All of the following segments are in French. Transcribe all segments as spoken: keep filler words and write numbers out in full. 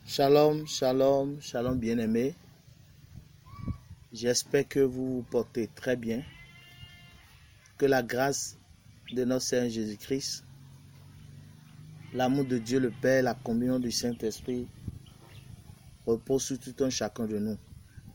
Shalom, shalom, shalom bien-aimés. J'espère que vous vous portez très bien. Que la grâce de notre Seigneur Jésus-Christ, l'amour de Dieu le Père, la communion du Saint-Esprit repose sur tout un chacun de nous.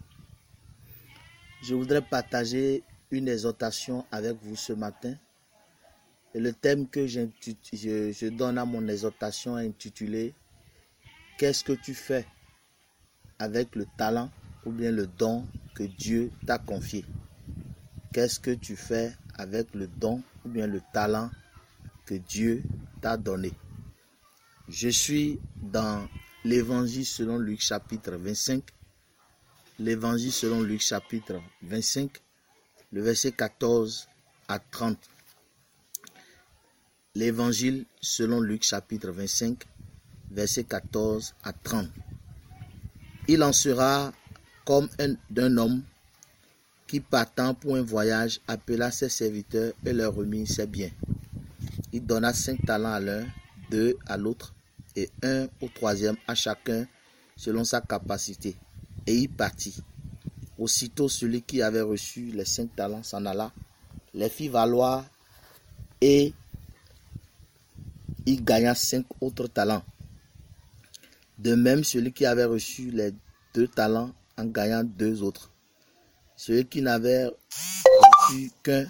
Je voudrais partager une exhortation avec vous ce matin. Et le thème que je, je donne à mon exhortation est intitulé « Qu'est-ce que tu fais avec le talent ou bien le don que Dieu t'a confié ?» Qu'est-ce que tu fais avec le don ou bien le talent que Dieu t'a donné? Je suis dans l'évangile selon Luc chapitre vingt-cinq. L'évangile selon Luc chapitre vingt-cinq, le verset quatorze à trente. L'évangile selon Luc chapitre vingt-cinq, verset quatorze à trente. Il en sera comme un, d'un homme qui, partant pour un voyage, appela ses serviteurs et leur remit ses biens. Il donna cinq talents à l'un, deux à l'autre et un au troisième à chacun selon sa capacité. Et il partit. Aussitôt celui qui avait reçu les cinq talents s'en alla, les fit valoir et il gagna cinq autres talents. De même, celui qui avait reçu les deux talents en gagnant deux autres. Celui qui n'avait reçu qu'un,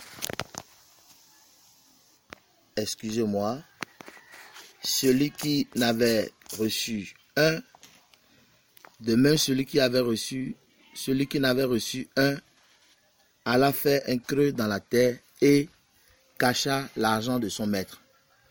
excusez-moi, celui qui n'avait reçu un, de même celui qui avait reçu, celui qui n'avait reçu un, alla faire un creux dans la terre et cacha l'argent de son maître.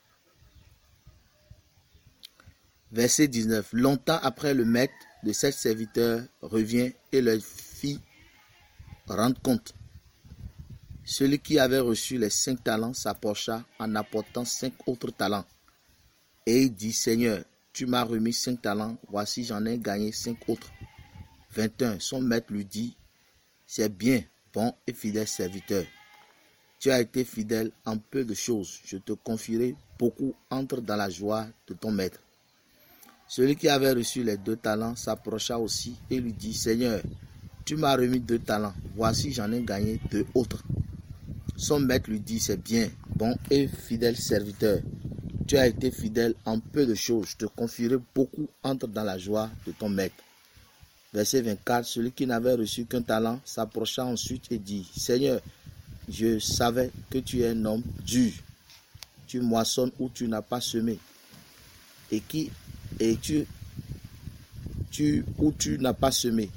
Verset dix-neuf. Longtemps après, le maître de ses serviteurs revient et leur fit rendre compte. Celui qui avait reçu les cinq talents s'approcha en apportant cinq autres talents. Et il dit, Seigneur, tu m'as remis cinq talents, voici j'en ai gagné cinq autres. vingt et un. Son maître lui dit, c'est bien, bon et fidèle serviteur. Tu as été fidèle en peu de choses, je te confierai beaucoup, entre dans la joie de ton maître. Celui qui avait reçu les deux talents s'approcha aussi et lui dit, Seigneur, tu m'as remis deux talents, voici j'en ai gagné deux autres. Son maître lui dit, c'est bien, bon et fidèle serviteur. Tu as été fidèle en peu de choses, je te confierai beaucoup, entre dans la joie de ton maître. Verset vingt-quatre, celui qui n'avait reçu qu'un talent s'approcha ensuite et dit, Seigneur, je savais que tu es un homme dur. Tu moissonnes où tu n'as pas semé. Et qui et tu, tu où tu n'as pas semé.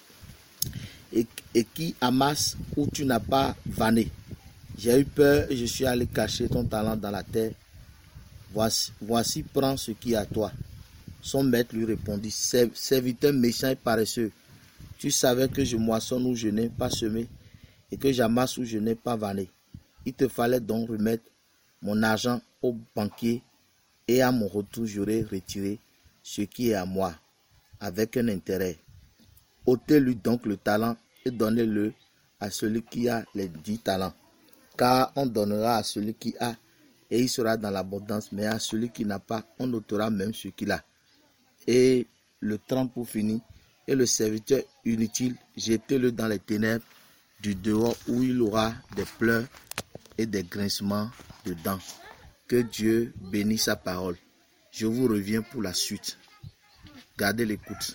Et, et qui amasse où tu n'as pas vanné. J'ai eu peur et je suis allé cacher ton talent dans la terre. Voici, voici prends ce qui est à toi. Son maître lui répondit, serviteur méchant et paresseux, tu savais que je moissonne où je n'ai pas semé et que j'amasse où je n'ai pas vanné. Il te fallait donc remettre mon argent au banquier et à mon retour j'aurai retiré ce qui est à moi avec un intérêt. Ôtez-lui donc le talent et donnez-le à celui qui a les dix talents. Car on donnera à celui qui a et il sera dans l'abondance, mais à celui qui n'a pas, on ôtera même ce qu'il a. Et le trente pour finir, et le serviteur inutile, jetez-le dans les ténèbres du dehors où il aura des pleurs et des grincements de dents. Que Dieu bénisse sa parole. Je vous reviens pour la suite. Gardez l'écoute.